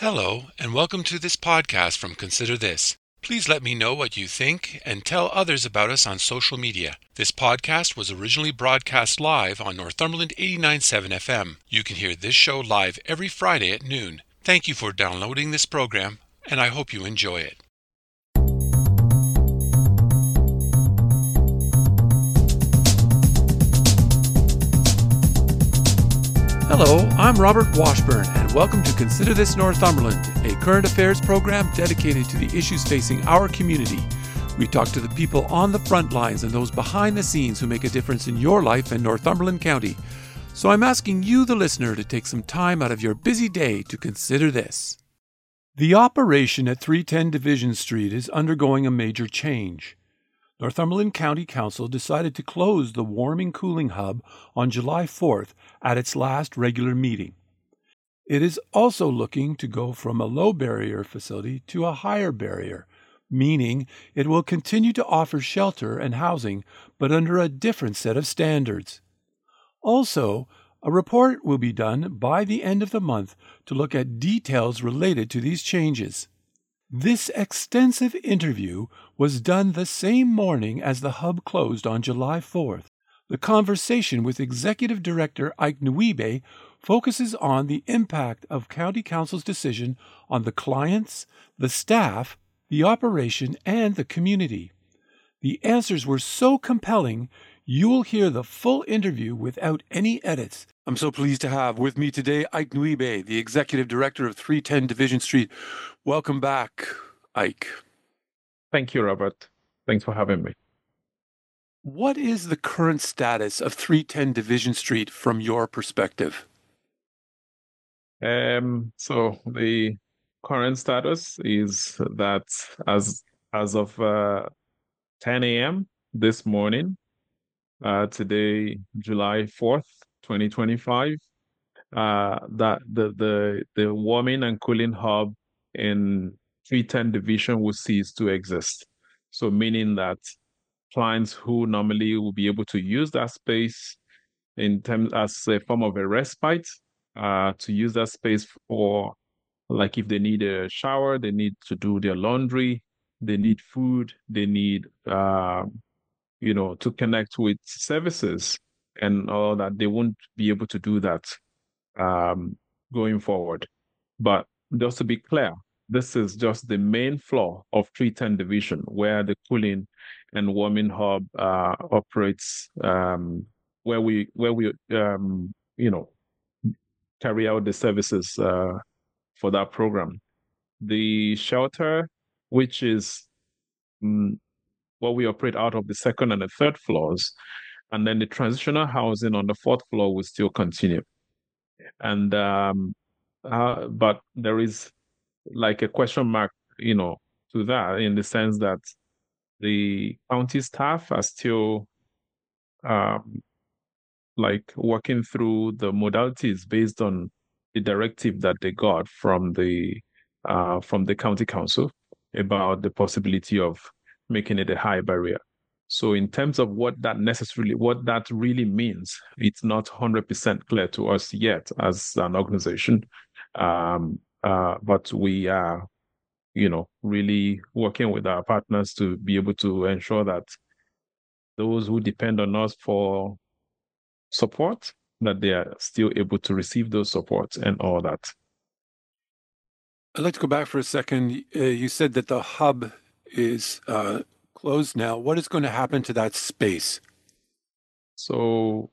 Hello, and welcome to this podcast from Consider This. Please let me know what you think and tell others about us on social media. This podcast was originally broadcast live on Northumberland 89.7 FM. You can hear this show live every Friday at noon. Thank you for downloading this program, and I hope you enjoy it. Hello, I'm Robert Washburn, and welcome to Consider This Northumberland, a current affairs program dedicated to the issues facing our community. We talk to the people on the front lines and those behind the scenes who make a difference in your life in Northumberland County. So I'm asking you, the listener, to take some time out of your busy day to consider this. The operation at 310 Division Street is undergoing a major change. Northumberland County Council decided to close the Warming Cooling Hub on July 4th at its last regular meeting. It is also looking to go from a low barrier facility to a higher barrier, meaning it will continue to offer shelter and housing, but under a different set of standards. Also, a report will be done by the end of the month to look at details related to these changes. This extensive interview was done the same morning as the hub closed on July 4th. The conversation with Executive Director Ike Nwiebe focuses on the impact of County Council's decision on the clients, the staff, the operation, and the community. The answers were so compelling, you will hear the full interview without any edits. I'm so pleased to have with me today Ike Nwiebe, the Executive Director of 310 Division Street. Welcome back, Ike. Thank you, Robert. Thanks for having me. What is the current status of 310 Division Street from your perspective? So the current status is that as of 10 a.m. this morning, today, July 4th, 2025, that the warming and cooling hub in 310 Division will cease to exist. So meaning that clients who normally will be able to use that space in terms as a form of a respite, to use that space for, like, if they need a shower, they need to do their laundry, they need food, they need to connect with services and all that. They won't be able to do that going forward. But just to be clear, this is just the main floor of 310 Division, where the cooling and warming hub operates, where we carry out the services for that program. The shelter, which is what we operate out of the second and the third floors, and then the transitional housing on the fourth floor will still continue. And but there is like a question mark, to that, in the sense that the county staff are still working through the modalities based on the directive that they got from the county council about the possibility of making it a high barrier. So in terms of what that really means, it's not 100% clear to us yet as an organization. But we are, really working with our partners to be able to ensure that those who depend on us for support, that they are still able to receive those supports and all that. I'd like to go back for a second. You said that the hub is closed now. What is going to happen to that space? So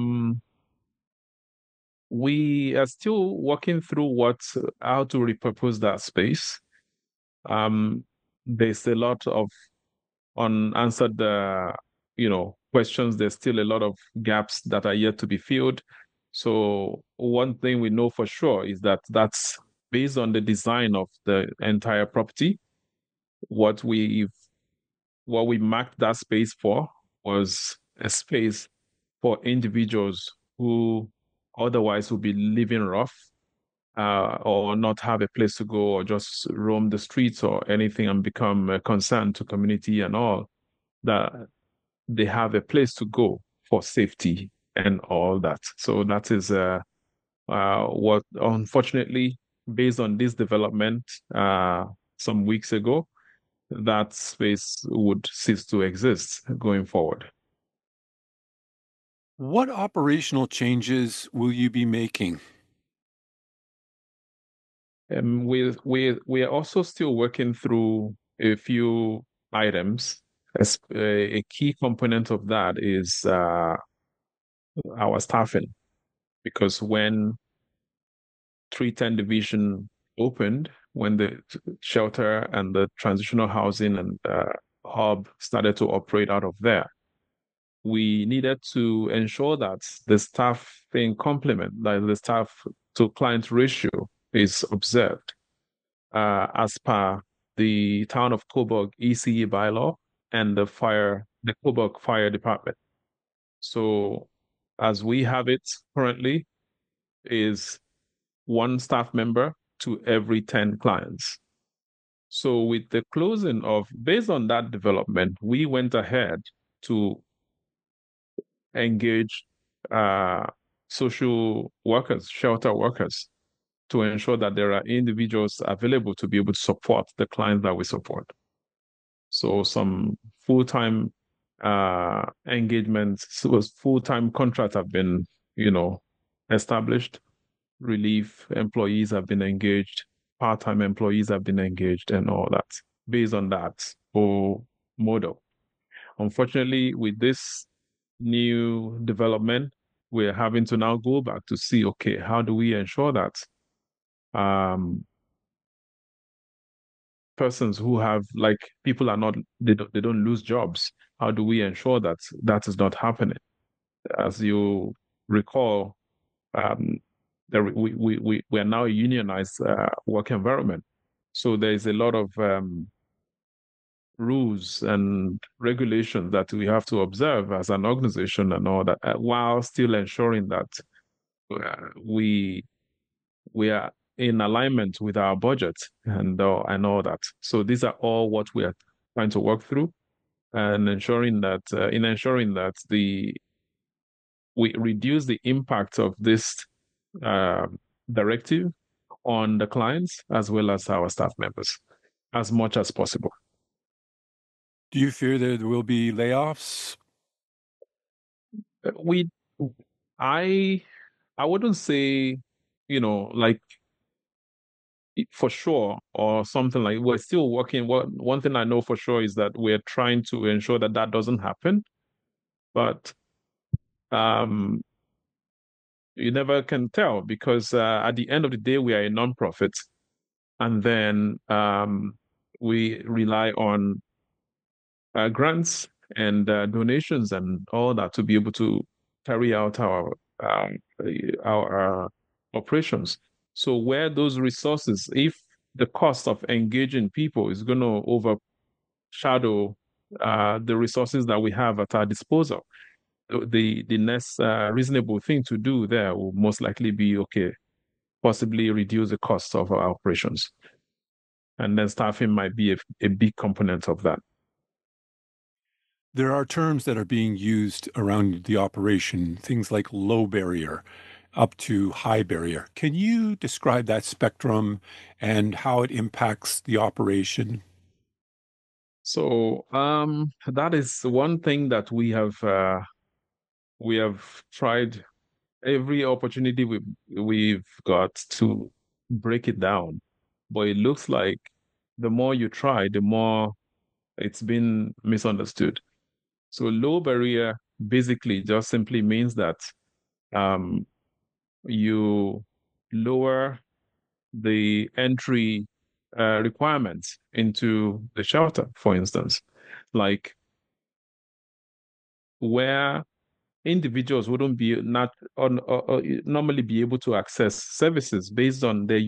we are still working through how to repurpose that space. There's a lot of unanswered questions. There's still a lot of gaps that are yet to be filled. So one thing we know for sure is that that's based on the design of the entire property. What we marked that space for was a space for individuals who otherwise would be living rough, or not have a place to go, or just roam the streets or anything, and become a concern to community and all, that they have a place to go for safety and all that. So that is what, unfortunately, based on this development some weeks ago, that space would cease to exist going forward. What operational changes will you be making? We are also still working through a few items. A key component of that is our staffing, because when 310 Division opened, when the shelter and the transitional housing and hub started to operate out of there, we needed to ensure that the staffing complement, like the staff to client ratio, is observed as per the Town of Coburg ECE bylaw and the Coburg Fire Department. So, as we have it currently, is one staff member to every 10 clients. So, with the closing based on that development, we went ahead to engage social workers, shelter workers, to ensure that there are individuals available to be able to support the clients that we support. So some full-time engagements, so full-time contracts have been, established. Relief employees have been engaged. Part-time employees have been engaged, and all that based on that whole model. Unfortunately, with this new development, we're having to now go back to see, okay, how do we ensure that persons who have, like, people are not, they don't lose jobs. How do we ensure that that is not happening? As you recall, we are now a unionized work environment. So there's a lot of rules and regulations that we have to observe as an organization and all that, while still ensuring that we are in alignment with our budget and all that. So these are all what we are trying to work through, and ensuring that we reduce the impact of this uh, directive on the clients as well as our staff members as much as possible. Do you fear there will be layoffs? We, I wouldn't say, like for sure or something. Like, we're still working. One thing I know for sure is that we're trying to ensure that that doesn't happen. But you never can tell, because at the end of the day, we are a nonprofit, and then we rely on grants and donations and all that to be able to carry out our operations. So where those resources, if the cost of engaging people is going to overshadow the resources that we have at our disposal, the next reasonable thing to do there will most likely be, okay, possibly reduce the cost of our operations. And then staffing might be a big component of that. There are terms that are being used around the operation, things like low barrier up to high barrier. Can you describe that spectrum and how it impacts the operation? So that is one thing that we have tried every opportunity we've got to break it down. But it looks like the more you try, the more it's been misunderstood. So low barrier basically just simply means that um, you lower the entry requirements into the shelter, for instance, like where individuals wouldn't be not or normally be able to access services based on their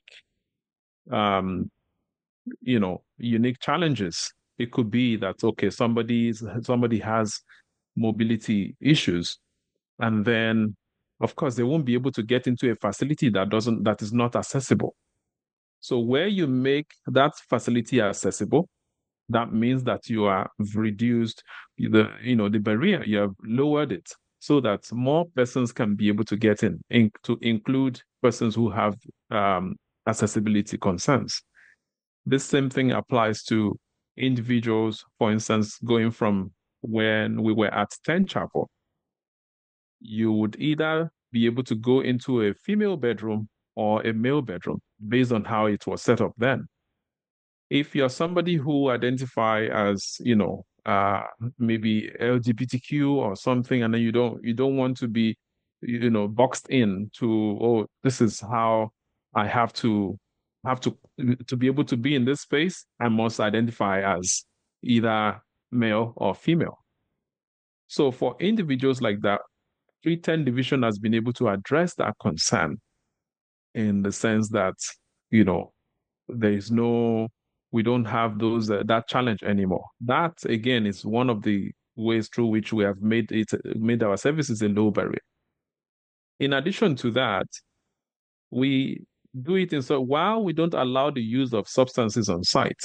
um, unique challenges. It could be that, okay, somebody has mobility issues, and then of course they won't be able to get into a facility that is not accessible. So where you make that facility accessible, that means that you have reduced the barrier, you have lowered it so that more persons can be able to get in to include persons who have accessibility concerns. This same thing applies to individuals, for instance, going from when we were at Ten Chapel, you would either be able to go into a female bedroom or a male bedroom based on how it was set up then. If you're somebody who identify as, maybe LGBTQ or something, and then you don't want to be, boxed in to, oh, this is how I have to be able to be in this space, I must identify as either male or female. So for individuals like that, 310 division has been able to address that concern in the sense that, you know, there is no, we don't have those that challenge anymore. That again is one of the ways through which we have made our services a low barrier. In addition to that, we do it in so while we don't allow the use of substances on site,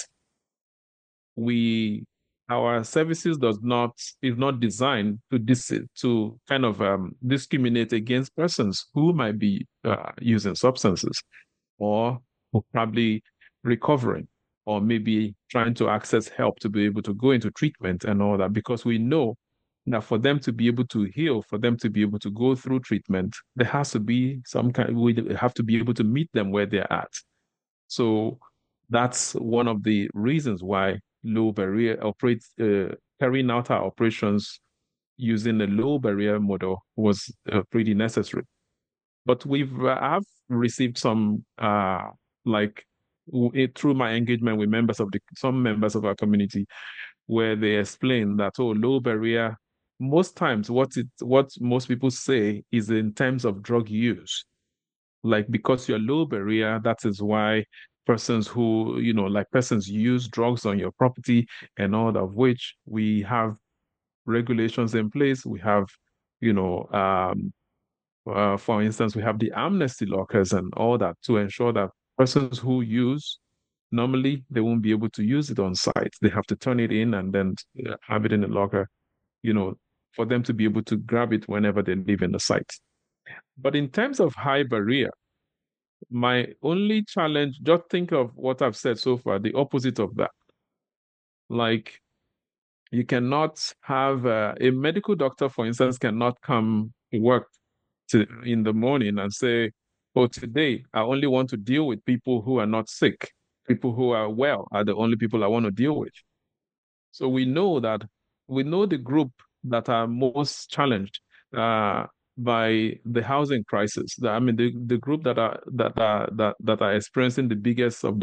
we our services is not designed to kind of discriminate against persons who might be using substances or who probably recovering or maybe trying to access help to be able to go into treatment and all that, because we know that for them to be able to heal, for them to be able to go through treatment, there has to be we have to be able to meet them where they're at. So that's one of the reasons why low barrier operates carrying out our operations using a low barrier model was pretty necessary. But I've received some like through my engagement with some members of our community where they explain that, oh, low barrier, most times what most people say is in terms of drug use. Like, because you're low barrier, that is why persons use drugs on your property and all of which we have regulations in place. We have, you know, for instance, we have the amnesty lockers and all that to ensure that persons who use, normally they won't be able to use it on site. They have to turn it in and then have it in the locker, you know, for them to be able to grab it whenever they leave in the site. But in terms of high barrier, my only challenge, just think of what I've said so far, the opposite of that. Like, you cannot have a medical doctor, for instance, cannot come to work in the morning and say, oh, today I only want to deal with people who are not sick. People who are well are the only people I want to deal with. So we know the group that are most challenged by the housing crisis. I mean, the group that are experiencing the biggest of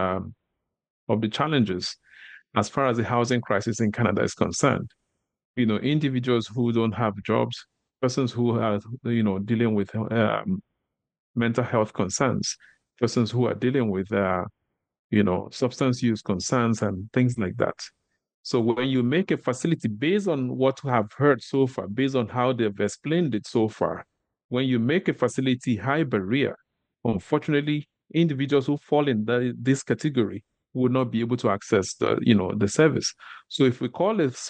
the challenges as far as the housing crisis in Canada is concerned. You know, individuals who don't have jobs, persons who are, dealing with mental health concerns, persons who are dealing with, substance use concerns and things like that. So when you make a facility based on what we have heard so far, based on how they've explained it so far, when you make a facility high barrier, unfortunately, individuals who fall in this category will not be able to access the service. So if we call it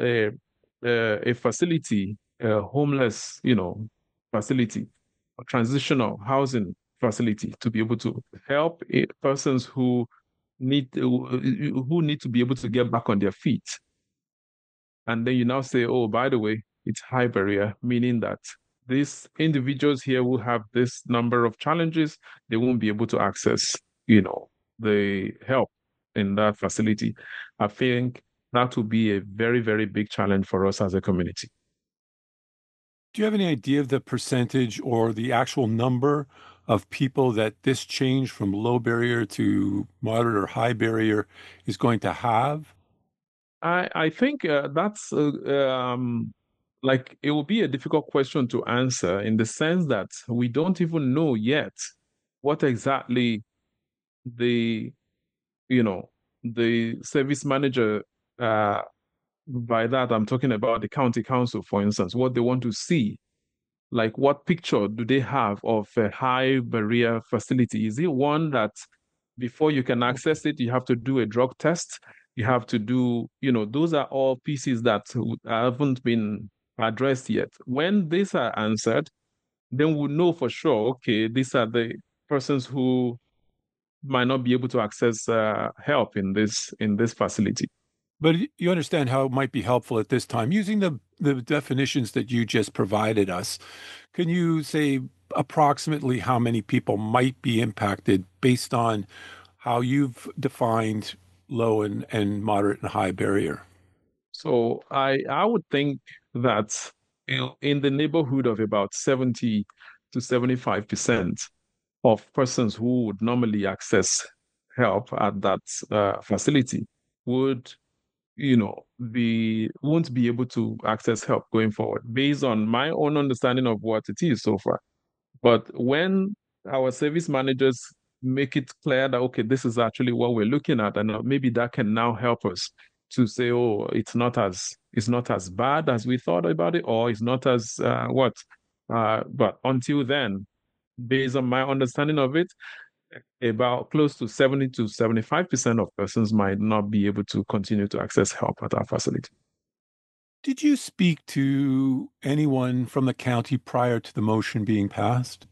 a facility, a homeless, facility, a transitional housing facility to be able to help persons who need to be able to get back on their feet. And then you now say, oh, by the way, it's high barrier, meaning that these individuals here will have this number of challenges, they won't be able to access, the help in that facility. I think that will be a very, very big challenge for us as a community. Do you have any idea of the percentage or the actual number of people that this change from low barrier to moderate or high barrier is going to have? I think that's like, it will be a difficult question to answer in the sense that we don't even know yet what exactly the the service manager, by that I'm talking about the county council, for instance, what they want to see. Like, what picture do they have of a high barrier facility? Is it one that before you can access it, you have to do a drug test? You have to do, those are all pieces that haven't been addressed yet. When these are answered, then we'll know for sure, okay, these are the persons who might not be able to access help in this facility. But you understand how it might be helpful at this time. Using the definitions that you just provided us, can you say approximately how many people might be impacted based on how you've defined low and moderate and high barrier? So I would think that in the neighborhood of about 70 to 75% of persons who would normally access help at that facility would, won't be able to access help going forward based on my own understanding of what it is so far. But when our service managers make it clear that, okay, this is actually what we're looking at, and maybe that can now help us to say, oh, it's not as bad as we thought about it, or it's not as what. But until then, based on my understanding of it, about close to 70 to 75% of persons might not be able to continue to access help at our facility. Did you speak to anyone from the county prior to the motion being passed?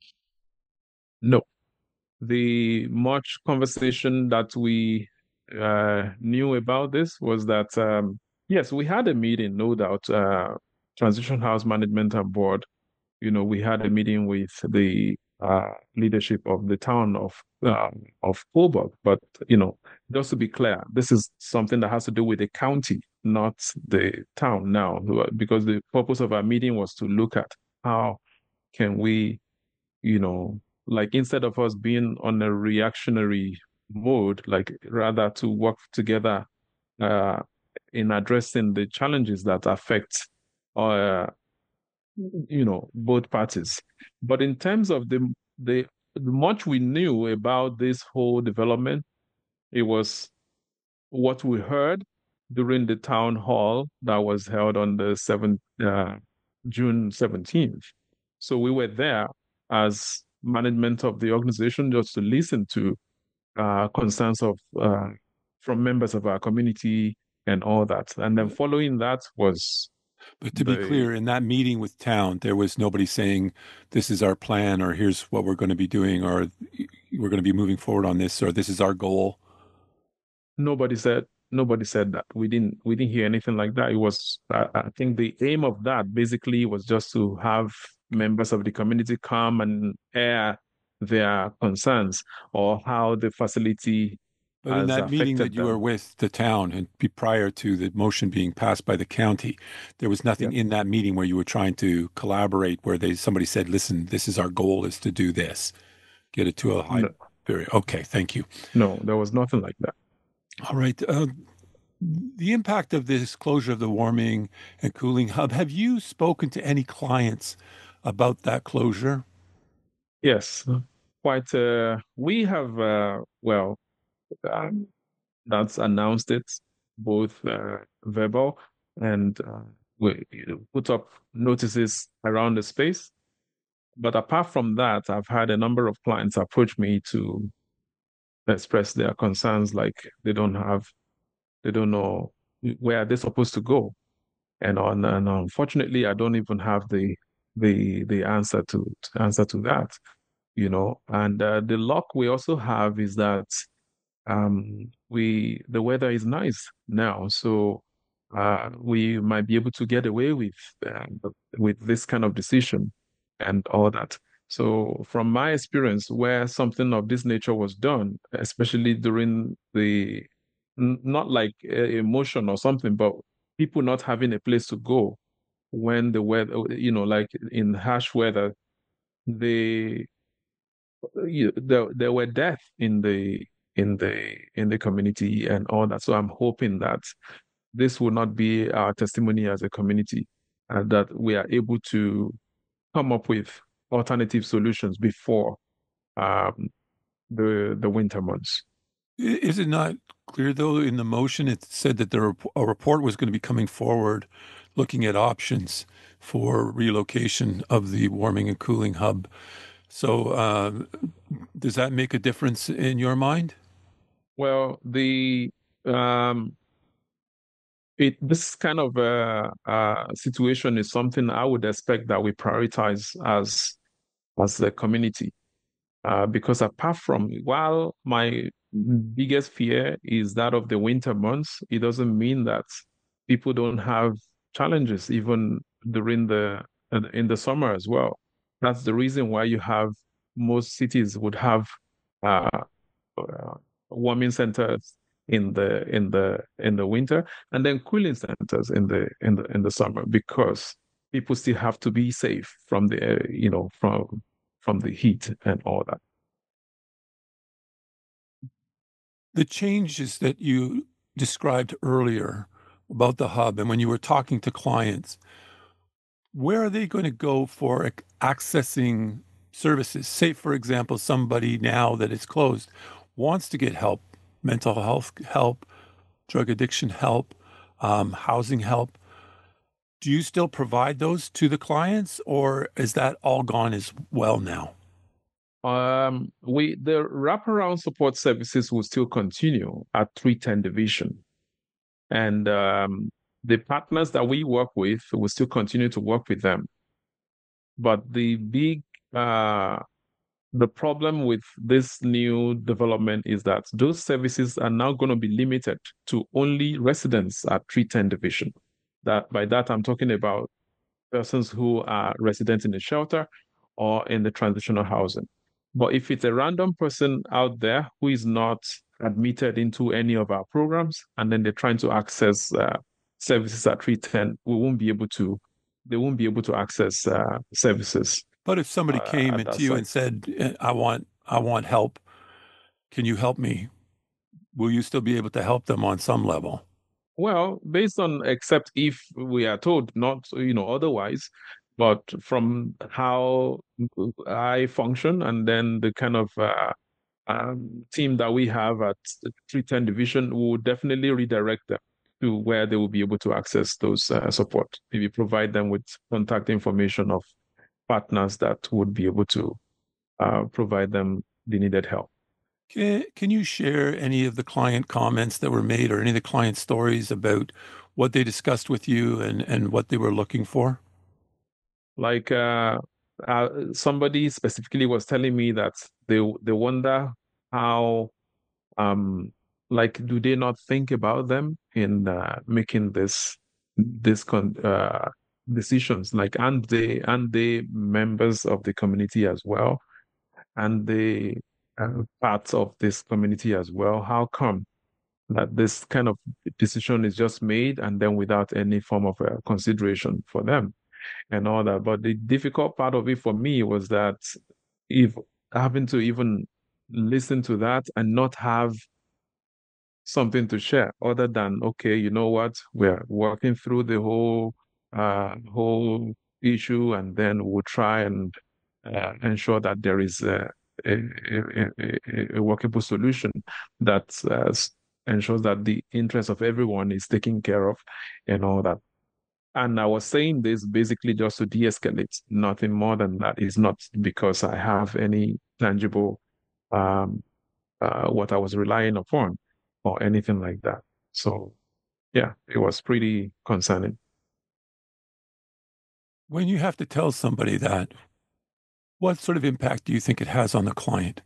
No, the much conversation that we knew about this was that, yes, we had a meeting, no doubt, Transition House Management and Board. We had a meeting with the leadership of the town of Coburg. But just to be clear, this is something that has to do with the county, not the town now, because the purpose of our meeting was to look at how can we, you know, like instead of us being on a reactionary mode, like rather to work together uh, in addressing the challenges that affect uh, both parties. But in terms of the much we knew about this whole development, it was what we heard during the town hall that was held on the June 17th. So we were there as management of the organization just to listen to concerns of from members of our community and all that. And then following that was But to be the clear, in that meeting with town, there was nobody saying, this is our plan, or here's what we're going to be doing, or we're going to be moving forward on this, or this is our goal. nobody said that. We didn't hear anything like that. It was I think the aim of that basically was just to have members of the community come and air their concerns or how the facility But in has that meeting that affected you were them. with the town and prior to the motion being passed by the county, there was Yeah. nothing in that meeting where you were trying to collaborate, where somebody said, listen, this is our goal is to do this, get it to a high No, period. Okay, thank you. no, there was nothing like that. All right. The impact of this closure of the warming and cooling hub, have you spoken to any clients about that closure? Yes, quite. We have um, that's announced it, both verbal and we put up notices around the space. But apart from that, I've had a number of clients approach me to express their concerns, like they don't know where they're supposed to go. And unfortunately, I don't even have the answer to answer to that, And the luck we also have is that the weather is nice now, so we might be able to get away with this kind of decision and all that. So from my experience, where something of this nature was done, especially during not like emotion or something, but people not having a place to go when the weather, like in harsh weather, they there were deaths in the community and all that. So I'm hoping that this will not be our testimony as a community, and that we are able to come up with alternative solutions before um, the winter months. Is it not clear, though, in the motion, it said that a report was going to be coming forward looking at options for relocation of the warming and cooling hub. So, does that make a difference in your mind? Well, the this kind of situation is something I would expect that we prioritize as a community. Because apart from, while my biggest fear is that of the winter months, it doesn't mean that people don't have challenges even during the in the summer as well. That's the reason why you have most cities would have uh, uh, warming centers in the winter, and then cooling centers in the summer, because people still have to be safe from the from the heat and all that. The changes that you described earlier about the hub and when you were talking to clients, where are they going to go for accessing services? Say, for example, somebody now that it's closed wants to get help, mental health help, drug addiction help, housing help. Do you still provide those to the clients, or is that all gone as well now? We the wraparound support services will still continue at 310 Division, and the partners that we work with will still continue to work with them. But uh, the problem with this new development is that those services are now going to be limited to only residents at 310 Division. That by that I'm talking about persons who are residents in the shelter or in the transitional housing. But if it's a random person out there who is not admitted into any of our programs, and then they're trying to access services at 310, they won't be able to access services But if somebody came at into that you and site. said, I want help. Can you help me? Will you still be able to help them on some level? Well, based on, except if we are told not, otherwise, but from how I function and then the kind of team that we have at the 310 Division, will definitely redirect them to where they will be able to access those support. Maybe provide them with contact information of partners that would be able to provide them the needed help. Can you share any of the client comments that were made or any of the client stories about what they discussed with you and what they were looking for? Like somebody specifically was telling me that they wonder how um like, do they not think about them in making this decisions, like, and they members of the community as well, and they parts of this community as well. How come that this kind of decision is just made and then without any form of consideration for them and all that? But the difficult part of it for me was that, if having to even listen to that and not have something to share other than, okay, you know what, we're working through the whole issue, and then we'll try and ensure that there is a workable solution that ensures that the interest of everyone is taken care of and all that. And I was saying this basically just to de-escalate, nothing more than that. It's not because I have any tangible um, what I was relying upon or anything like that. So yeah, it was pretty concerning. When you have to tell somebody that, what sort of impact do you think it has on the client?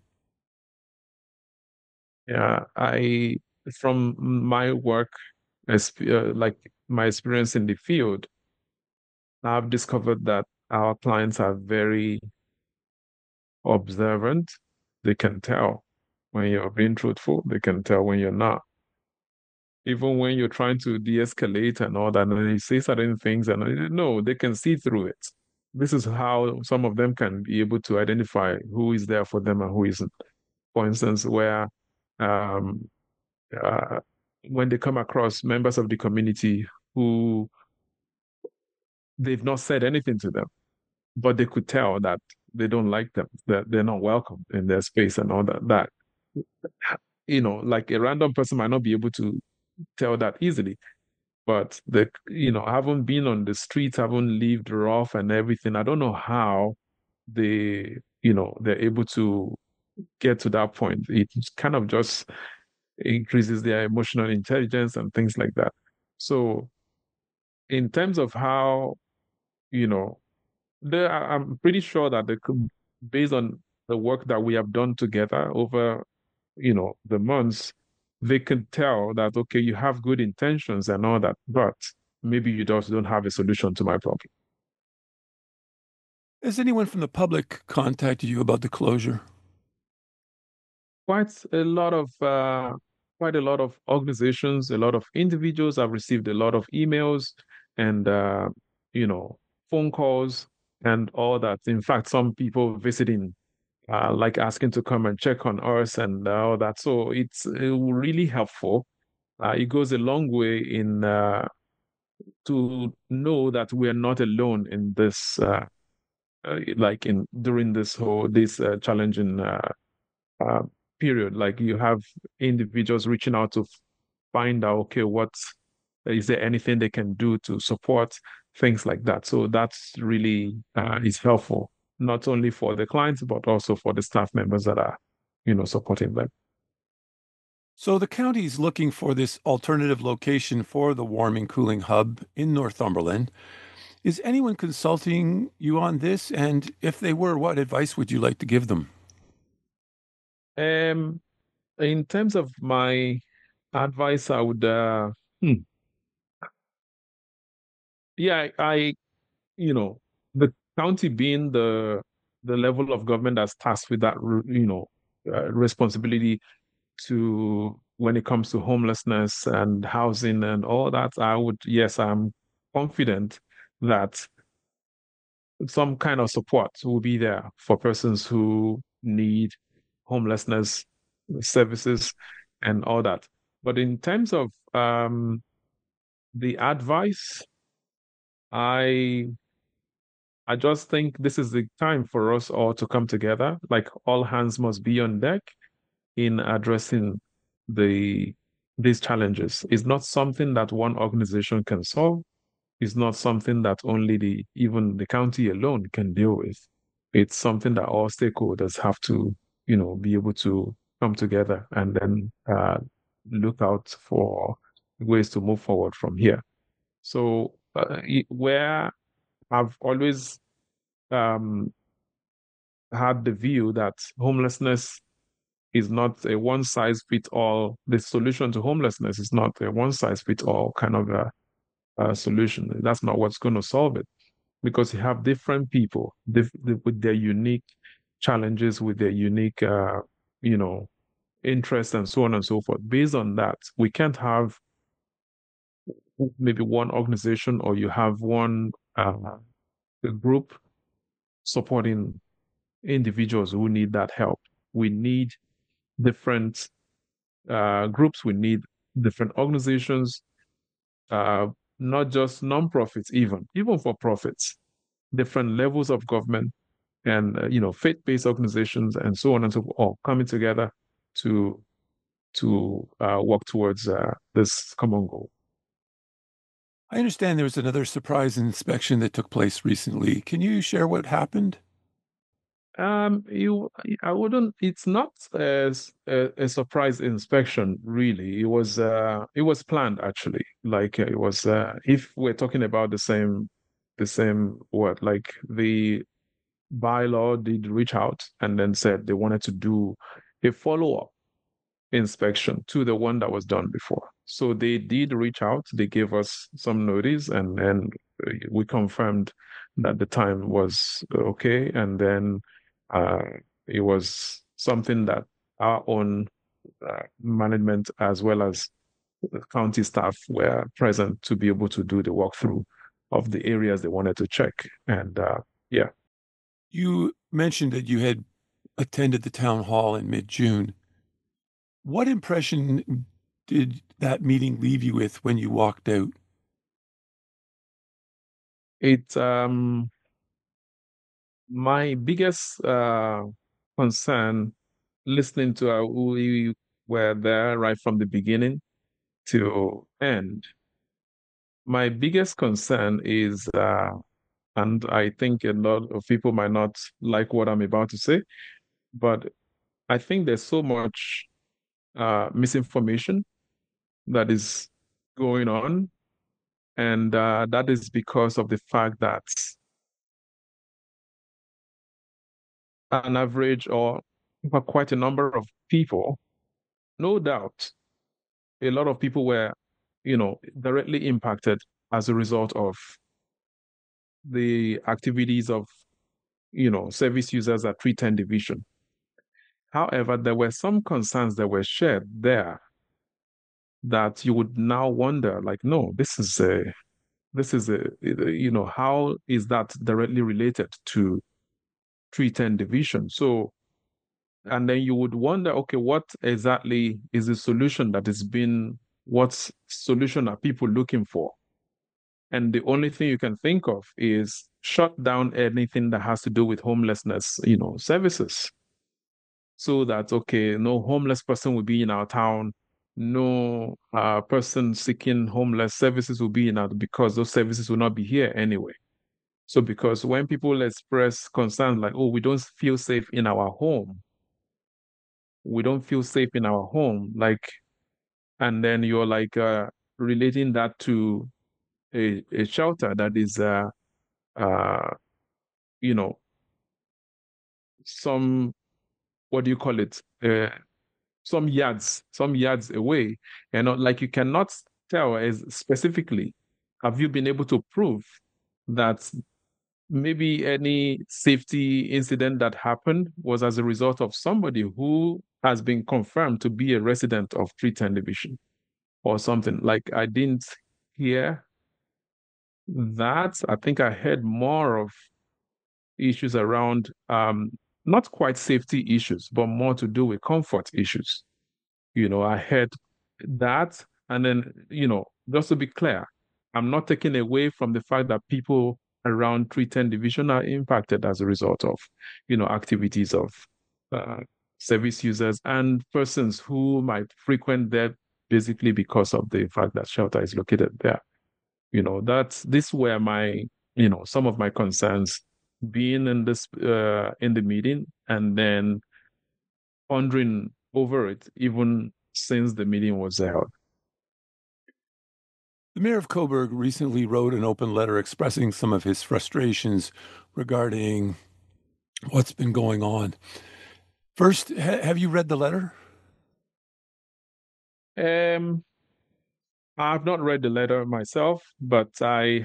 Yeah, from my work, like my experience in the field, I've discovered that our clients are very observant. They can tell when you're being truthful. They can tell when you're not. Even when you're trying to de-escalate and all that, and they say certain things, and no, they can see through it. This is how some of them can be able to identify who is there for them and who isn't. For instance, where um, uh, when they come across members of the community who they've not said anything to them, but they could tell that they don't like them, that they're not welcome in their space and all that. That, like a random person might not be able to tell that easily. But haven't been on the streets, haven't lived rough and everything. I don't know how they're able to get to that point. It kind of just increases their emotional intelligence and things like that. So in terms of how, you know, I'm pretty sure that based on the work that we have done together over, the months, they can tell that, okay, you have good intentions and all that, but maybe you just don't have a solution to my problem. Has anyone from the public contacted you about the closure? Quite a lot of quite a lot of organizations, a lot of individuals have received a lot of emails and you know phone calls and all that. In fact, some people visiting, like asking to come and check on us and all that. So it's really helpful. It goes a long way in to know that we are not alone in this, like in during this challenging uh, period. Like you have individuals reaching out to find out, okay, what is there anything they can do to support things like that. So that's really is helpful, not only for the clients, but also for the staff members that are, supporting them. So the county is looking for this alternative location for the warming cooling hub in Northumberland. Is anyone consulting you on this? And if they were, what advice would you like to give them? Um, in terms of my advice, I would, yeah, you know, the county being the level of government that's tasked with that, responsibility to when it comes to homelessness and housing and all that, yes, I'm confident that some kind of support will be there for persons who need homelessness services and all that. But in terms of the advice, I I just think this is the time for us all to come together. Like all hands must be on deck in addressing the these challenges. It's not something that one organization can solve. It's not something that only even the county alone can deal with. It's something that all stakeholders have to, be able to come together and then look out for ways to move forward from here. So where I've always um, had the view that homelessness is not a one size fit all. The solution to homelessness is not a one size fit all kind of a solution. That's not what's going to solve it because you have different people with their unique challenges, with their unique, you know, interests and so on and so forth. Based on that, we can't have maybe one organization or you have one group supporting individuals who need that help. We need different groups, we need different organizations, uh, not just non-profits, even for profits, different levels of government and faith-based organizations and so on and so forth, all coming together to work towards this common goal. I understand there was another surprise inspection that took place recently. Can you share what happened? I wouldn't. It's not a surprise inspection, really. It was planned actually. Like it was. If we're talking about the same word, like the bylaw did reach out and then said they wanted to do a follow-up inspection to the one that was done before. So they did reach out. They gave us some notice, and we confirmed that the time was okay. And then uh, it was something that our own management as well as the county staff were present to be able to do the walkthrough of the areas they wanted to check. And yeah. You mentioned that you had attended the town hall in mid-June. What impression did that meeting leave you with when you walked out? It My biggest concern, listening to who we were there right from the beginning to end, my biggest concern is, and I think a lot of people might not like what I'm about to say, but I think there's so much misinformation that is going on, and that is because of the fact that an average or quite a number of people, no doubt, a lot of people were, directly impacted as a result of the activities of, service users at 310 Division. However, there were some concerns that were shared there that you would now wonder, like, no, how is that directly related to 310 Division? So, and then you would wonder, okay, what exactly is the solution that is being, what solution are people looking for? And the only thing you can think of is shut down anything that has to do with homelessness, services. So that, okay, no homeless person will be in our town, no person seeking homeless services will be in our, because those services will not be here anyway. So because when people express concerns like, oh, we don't feel safe in our home, we don't feel safe in our home, like, and then you're like relating that to a shelter that is uh you know some, what do you call it, some yards away, like you cannot tell as specifically, have you been able to prove that maybe any safety incident that happened was as a result of somebody who has been confirmed to be a resident of 310 Division or something? Like, I didn't hear that. I think I heard more of issues around not quite safety issues, but more to do with comfort issues. I heard that. And then, just to be clear, I'm not taking away from the fact that people around 310 Division are impacted as a result of, activities of uh, service users and persons who might frequent there basically because of the fact that shelter is located there. This were my, some of my concerns being in this in the meeting, and then pondering over it even since the meeting was held. The mayor of Coburg recently wrote an open letter expressing some of his frustrations regarding what's been going on. First, have you read the letter? Um, I've not read the letter myself, but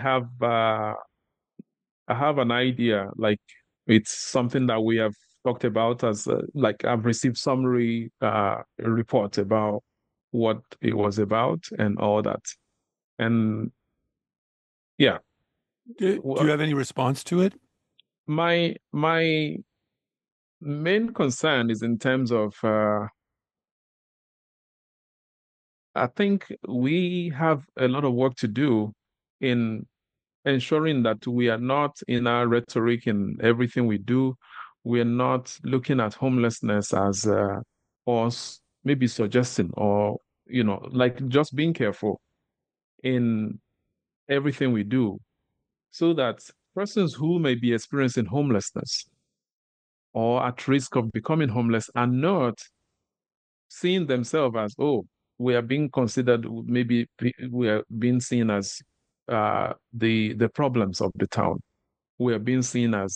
I have an idea. Like, it's something that we have talked about as like, I've received summary report about what it was about and all that. And yeah, Do you have any response to it? my main concern is in terms of I think we have a lot of work to do in ensuring that we are not, in our rhetoric in everything we do, we are not looking at homelessness as maybe suggesting, or like, just being careful in everything we do, so that persons who may be experiencing homelessness or at risk of becoming homeless are not seeing themselves as, oh, we are being considered, maybe we are being seen as the problems of the town. We are being seen as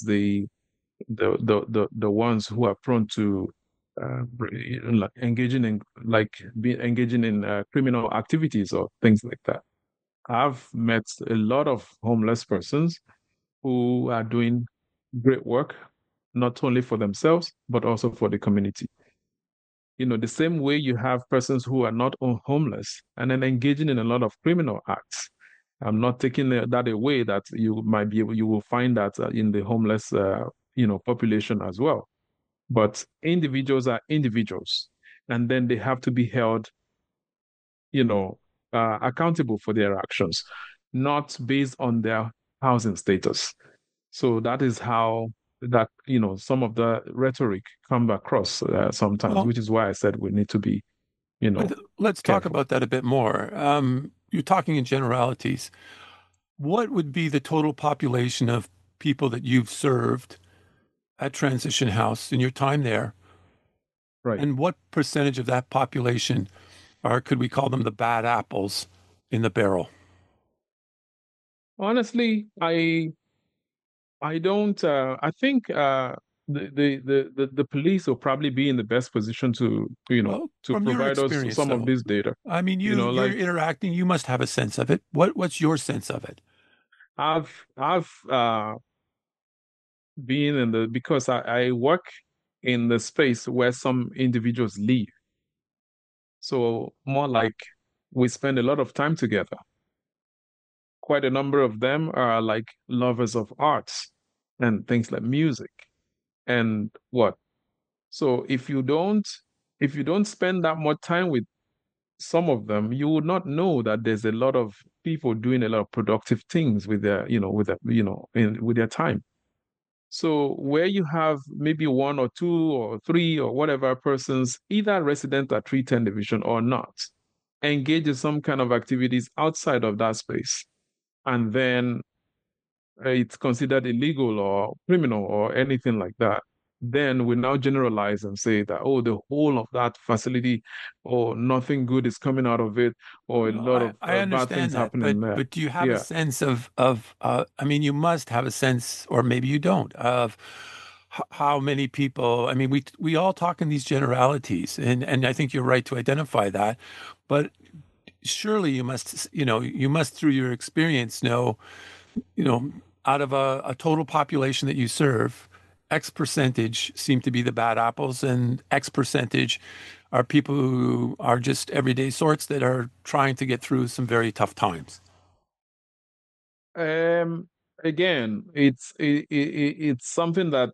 the ones who are prone to like engaging in, criminal activities or things like that. I've met a lot of homeless persons who are doing great work, not only for themselves but also for the community. The same way you have persons who are not homeless and then engaging in a lot of criminal acts. I'm not taking that away, that you might be able, you will find that in the homeless, population as well. But individuals are individuals, and then they have to be held, you know, accountable for their actions, not based on their housing status. So that is how that, some of the rhetoric come across sometimes, Well, which is why I said we need to be, let's talk careful. about that a bit more. You're talking in generalities. What would be the total population of people that you've served at Transition House in your time there? Right. And what percentage of that population are, could we call them the bad apples in the barrel? Honestly, I don't, I think the police will probably be in the best position to, Well, to from your provide us experience, some of though, this data. I mean, you're Like interacting. You must have a sense of it. What's your sense of it? I've been in the because I work in the space where some individuals live. So more like we spend a lot of time together. Quite a number of them are like lovers of arts and things like music and what. So if you don't spend that much time with some of them, you would not know that there's a lot of people doing a lot of productive things with their, with their, with their time. So where you have maybe one or two or three or whatever persons, either resident at 310 division or not, engage in some kind of activities outside of that space, and then it's considered illegal or criminal or anything like that, then we now generalize and say that, oh, the whole of that facility, or nothing good is coming out of it, or a Well, lot of I bad things understand that, happening there. but do you have a Yeah. sense of I mean, you must have a sense, or maybe you don't, of how many people. I mean, we all talk in these generalities, and I think you're right to identify that, but surely you must, you must through your experience know, you know, out of a total population that you serve, X percentage seem to be the bad apples, and X percentage are people who are just everyday sorts that are trying to get through some very tough times. Um, Again, it's something that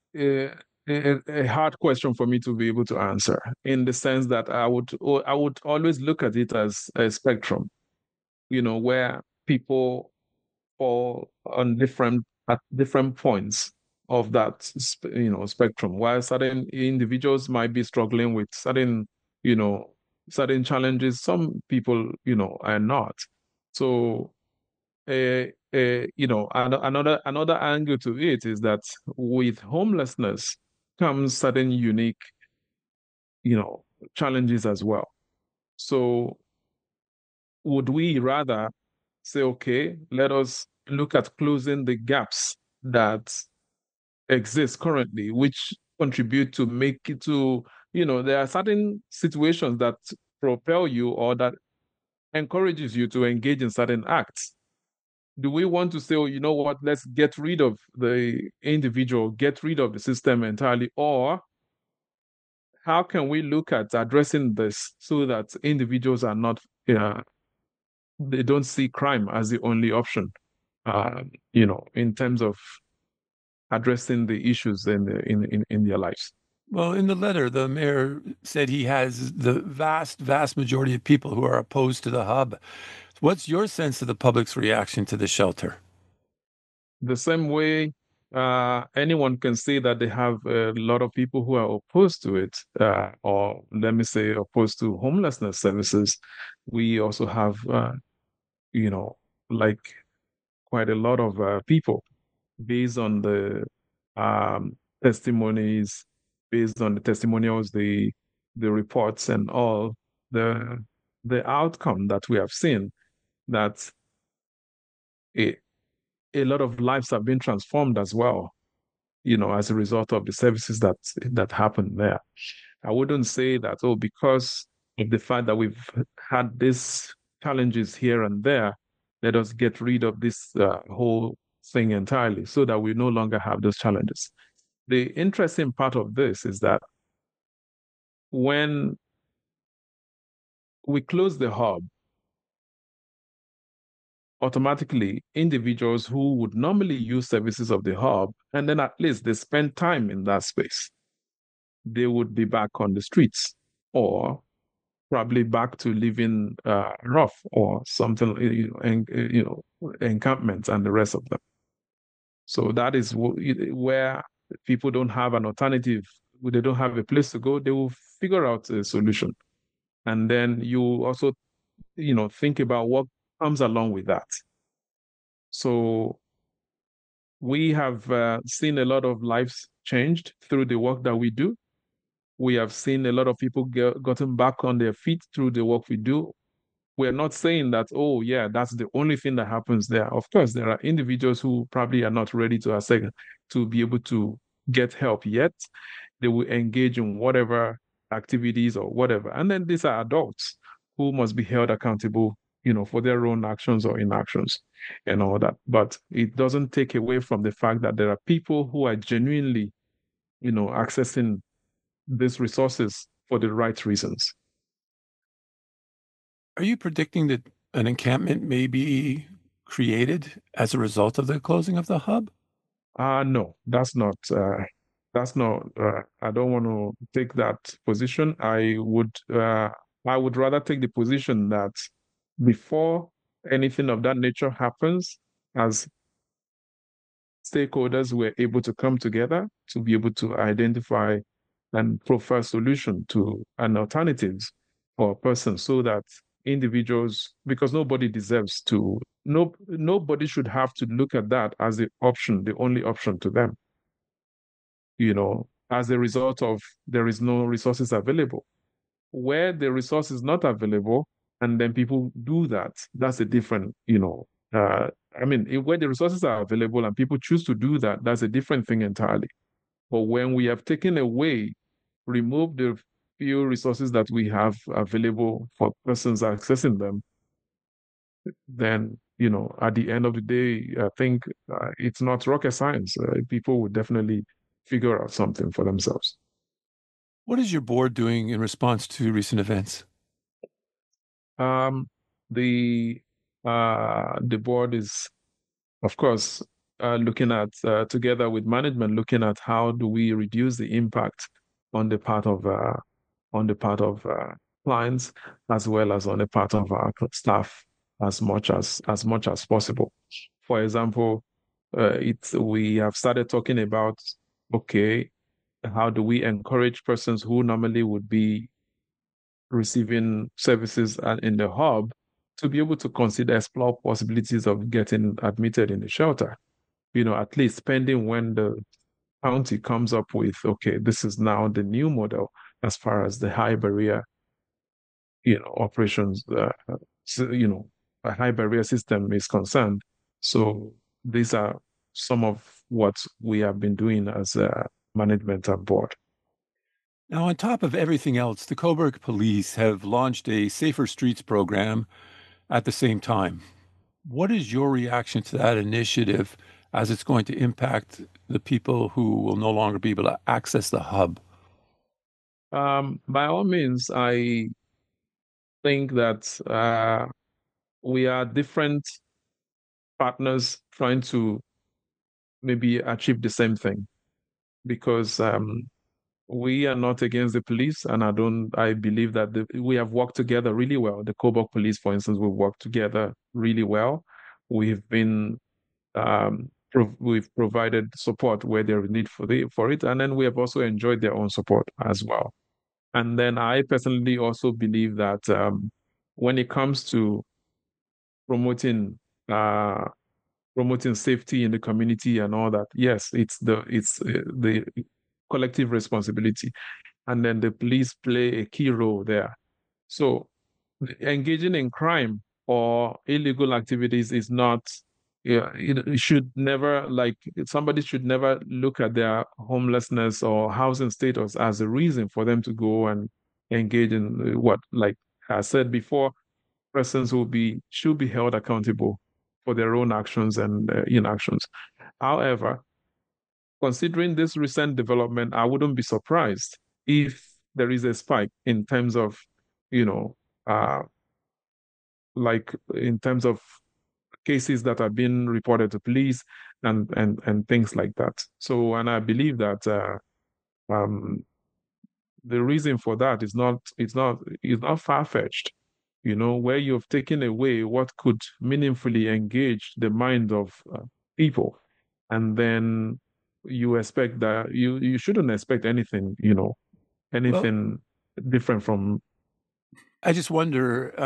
a hard question for me to be able to answer, in the sense that I would always look at it as a spectrum, where people fall on different at different points of that spectrum. While certain individuals might be struggling with you know certain challenges, some people are not. So another angle to it is that with homelessness comes certain unique, you know, challenges as well. So would we rather say, okay, let us look at closing the gaps that exist currently, which contribute to make it to, there are certain situations that propel you or that encourages you to engage in certain acts. Do we want to say, oh, you know what, let's get rid of the individual, get rid of the system entirely? Or how can we look at addressing this so that individuals are not, they don't see crime as the only option, in terms of addressing the issues in their lives? Well, in the letter, the mayor said he has the vast majority of people who are opposed to the hub. What's your sense of the public's reaction to the shelter? The same way anyone can say that they have a lot of people who are opposed to it, or let me say, opposed to homelessness services, we also have, you know, like quite a lot of people, based on the testimonies, based on the testimonials, the reports, and all the the outcome that we have seen, that a, a lot of lives have been transformed as well, as a result of the services that happened there. I wouldn't say that, oh, because of the fact that we've had these challenges here and there, let us get rid of this whole thing entirely so that we no longer have those challenges. The interesting part of this is that when we close the hub, automatically individuals who would normally use services of the hub, and then at least they spend time in that space, they would be back on the streets, or probably back to living rough or something, encampments and the rest of them. So that is where people don't have an alternative, they don't have a place to go, they will figure out a solution. And then you also, think about what comes along with that. So we have seen a lot of lives changed through the work that we do. We have seen a lot of people gotten back on their feet through the work we do. We're not saying that, oh, yeah, that's the only thing that happens there. Of course, there are individuals who probably are not ready to accept, to be able to get help yet. They will engage in whatever activities or whatever. And then these are adults who must be held accountable, for their own actions or inactions and all that. But it doesn't take away from the fact that there are people who are genuinely, accessing these resources for the right reasons. Are you predicting that an encampment may be created as a result of the closing of the hub? No, that's not, I don't want to take that position. I would rather take the position that before anything of that nature happens, as stakeholders were able to come together to be able to identify and proffer solution to and alternatives for a person so that individuals, because nobody deserves to, nobody should have to look at that as the option, the only option to them, as a result of there is no resources available. Where the resource is not available, and then people do that, that's a different, where the resources are available and people choose to do that, that's a different thing entirely. But when we have taken away, removed the few resources that we have available for persons accessing them, then, at the end of the day, I think it's not rocket science. People would definitely figure out something for themselves. What is your board doing in response to recent events? Um, the the board is, of course, looking at together with management, looking at how do we reduce the impact on the part of clients as well as on the part of our staff as much as possible. For example, we have started talking about, okay, how do we encourage persons who normally would be receiving services in the hub to be able to explore possibilities of getting admitted in the shelter, at least pending when the county comes up with, okay, this is now the new model as far as the high barrier, operations, so, a high barrier system is concerned. So these are some of what we have been doing as a management and board. Now, on top of everything else, the Coburg Police have launched a Safer Streets program at the same time. What is your reaction to that initiative as it's going to impact the people who will no longer be able to access the hub? By all means, I think that we are different partners trying to maybe achieve the same thing because we are not against the police, and I believe that we have worked together really well. The Coburg Police, for instance, we've worked together really well. We've been we've provided support where there is need for it, and then we have also enjoyed their own support as well. And then I personally also believe that when it comes to promoting uh, promoting safety in the community and all that, yes, it's the collective responsibility, and then the police play a key role there. So engaging in crime or illegal activities is not, yeah, it should never, like, somebody should never look at their homelessness or housing status as a reason for them to go and engage in what, like I said before, persons should be held accountable for their own actions and inactions. However, considering this recent development, I wouldn't be surprised if there is a spike in terms of, you know, uh, like in terms of cases that are being reported to police and things like that. So, and I believe that um, the reason for that is not far-fetched. Where you've taken away what could meaningfully engage the mind of people, and then you expect that you shouldn't expect anything, Well, anything different from. I just wonder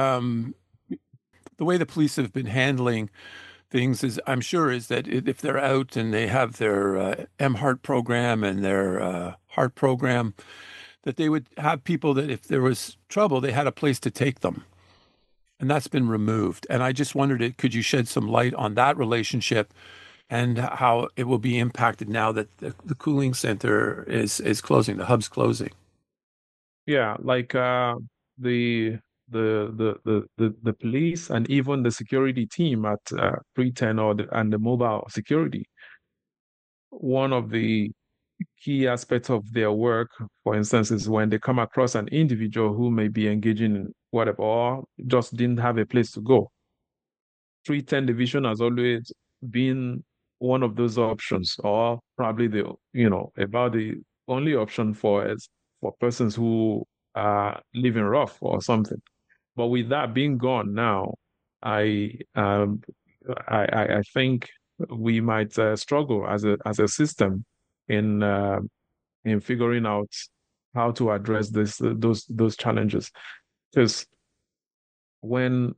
the way the police have been handling things is, I'm sure, is that if they're out and they have their MHeart program and their heart program, that they would have people that if there was trouble, they had a place to take them. And that's been removed. And I just wondered, could you shed some light on that relationship and how it will be impacted now that the cooling center is closing, the hub's closing. Yeah, like the the police and even the security team at Pre-10 and the mobile security. One of the key aspects of their work, for instance, is when they come across an individual who may be engaging in whatever or just didn't have a place to go. 310 division has always been one of those options, or probably about the only option for persons who are living rough or something. But with that being gone now, I um I think we might struggle as a system in figuring out how to address those challenges. Because when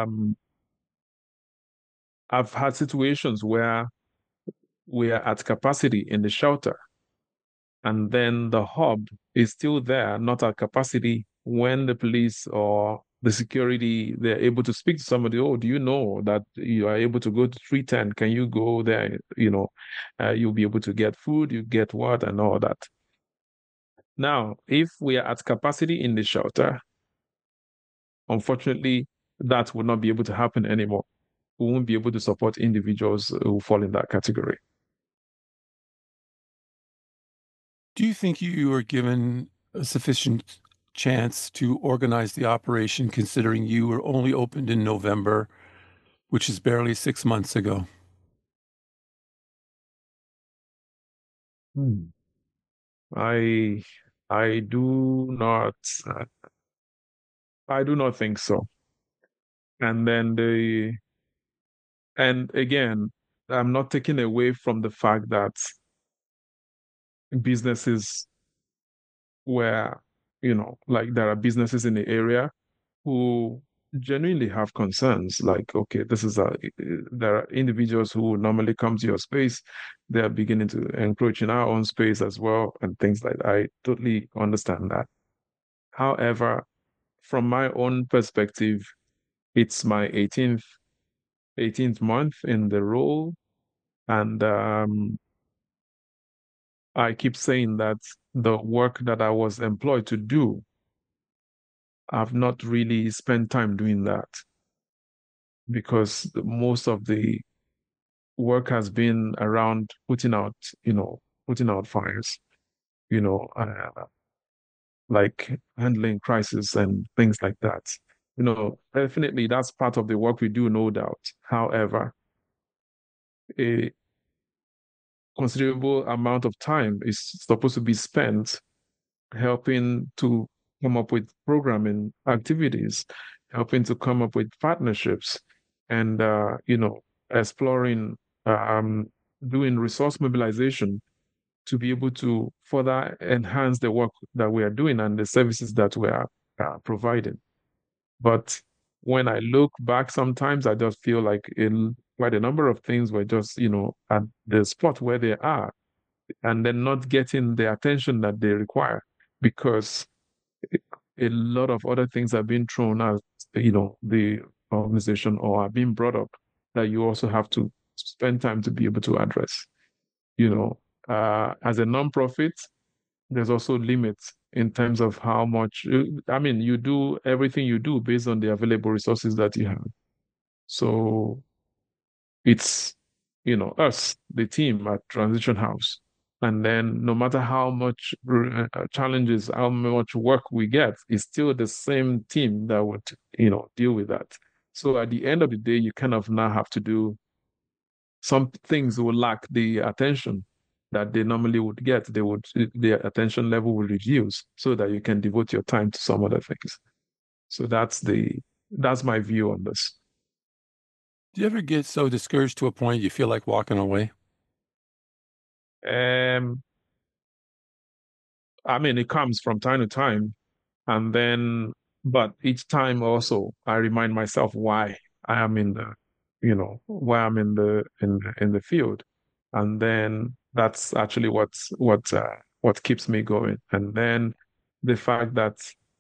I've had situations where we are at capacity in the shelter, and then the hub is still there, not at capacity when the police or the security, they're able to speak to somebody. Oh, do you know that you are able to go to 310? Can you go there? You'll be able to get food, you get what, and all that. Now, if we are at capacity in the shelter, unfortunately, that would not be able to happen anymore. We won't be able to support individuals who fall in that category. Do you think you were given a sufficient chance to organize the operation, considering you were only opened in November, which is barely 6 months ago? Hmm. I I do not uh, I do not think so. And then and again, I'm not taking away from the fact that businesses where, like there are businesses in the area who genuinely have concerns like, okay, there are individuals who normally come to your space, they're beginning to encroach in our own space as well and things like that. I totally understand that. However, from my own perspective, it's my 18th month in the role, and I keep saying that the work that I was employed to do, I've not really spent time doing that because most of the work has been around putting out fires, you know, uh, like handling crisis and things like that. Definitely that's part of the work we do, no doubt. However, a considerable amount of time is supposed to be spent helping to come up with programming activities, helping to come up with partnerships, and exploring, um, doing resource mobilization to be able to further enhance the work that we are doing and the services that we are providing. But when I look back, sometimes I just feel like in quite a number of things were just, at the spot where they are, and then not getting the attention that they require because a lot of other things are being thrown as, the organization or are being brought up that you also have to spend time to be able to address. As a nonprofit, there's also limits in terms of how much, I mean, you do everything you do based on the available resources that you have. So it's, us, the team at Transition House. And then no matter how much challenges, how much work we get, it's still the same team that would, deal with that. So at the end of the day, you kind of now have to do some things will lack the attention that they normally would get. Their attention level will reduce so that you can devote your time to some other things. So that's my view on this. Do you ever get so discouraged to a point you feel like walking away? Um, I mean, it comes from time to time, and then, but each time also, I remind myself why I am in the, why I'm in the field, and then that's actually what keeps me going. And then the fact that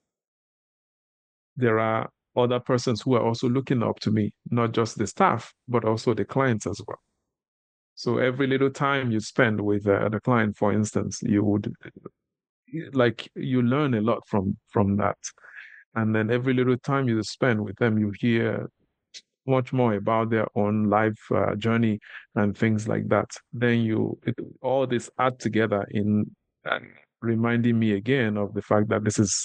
there are other persons who are also looking up to me, not just the staff, but also the clients as well. So every little time you spend with the client, for instance, you would you learn a lot from that. And then every little time you spend with them, you hear much more about their own life journey and things like that. Then all this add together in reminding me again of the fact that this is,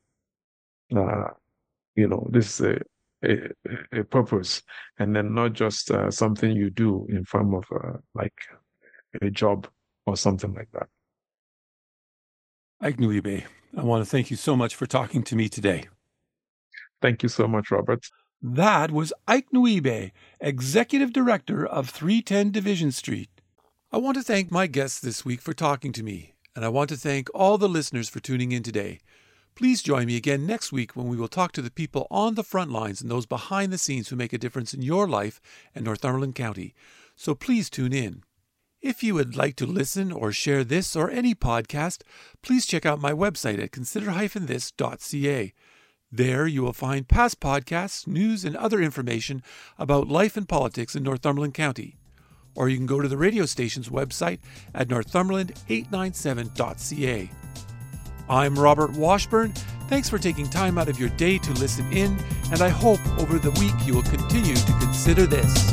this is a purpose, and then not just something you do in form of like a job or something like that. Ike Nwibe, I want to thank you so much for talking to me today. Thank you so much, Robert. That was Ike Nwibe, Executive Director of 310 Division Street. I want to thank my guests this week for talking to me, and I want to thank all the listeners for tuning in today. Please join me again next week when we will talk to the people on the front lines and those behind the scenes who make a difference in your life and Northumberland County. So please tune in. If you would like to listen or share this or any podcast, please check out my website at consider-this.ca. There you will find past podcasts, news, and other information about life and politics in Northumberland County. Or you can go to the radio station's website at northumberland897.ca. I'm Robert Washburn. Thanks for taking time out of your day to listen in, and I hope over the week you will continue to consider this.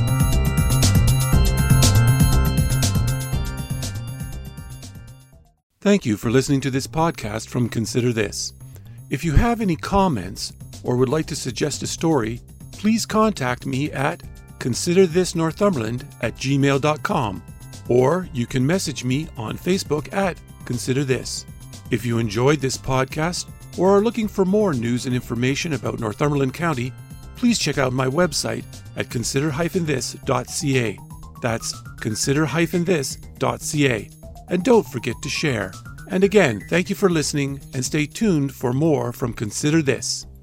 Thank you for listening to this podcast from Consider This. If you have any comments or would like to suggest a story, please contact me at considerthisnorthumberland@gmail.com, or you can message me on Facebook at Consider This. If you enjoyed this podcast or are looking for more news and information about Northumberland County, please check out my website at consider-this.ca. That's consider-this.ca. And don't forget to share. And again, thank you for listening, and stay tuned for more from Consider This.